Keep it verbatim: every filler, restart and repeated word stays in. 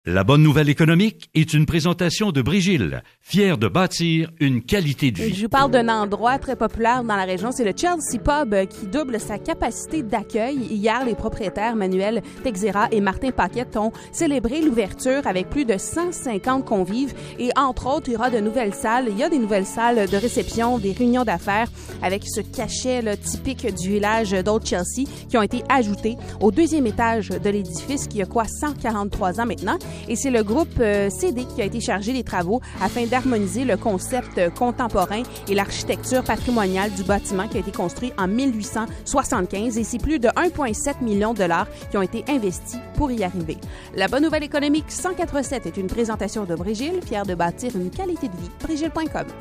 La bonne nouvelle économique est une présentation de Brigil, fière de bâtir une qualité de vie. Je vous parle d'un endroit très populaire dans la région, c'est le Chelsea Pub qui double sa capacité d'accueil. Hier, les propriétaires Manuel Texera et Martin Paquette ont célébré l'ouverture avec plus de cent cinquante convives et entre autres, il y aura de nouvelles salles. Il y a des nouvelles salles de réception, des réunions d'affaires avec ce cachet là, typique du village d'Old Chelsea qui ont été ajoutés au deuxième étage de l'édifice qui a quoi cent quarante-trois ans maintenant. Et c'est le groupe euh, C D qui a été chargé des travaux afin d'harmoniser le concept euh, contemporain et l'architecture patrimoniale du bâtiment qui a été construit en mille huit cent soixante-quinze et c'est plus de un virgule sept million de dollars qui ont été investis pour y arriver. La bonne nouvelle économique cent quatre-vingt-sept est une présentation de Brigil, fière de bâtir une qualité de vie. Brigil point com.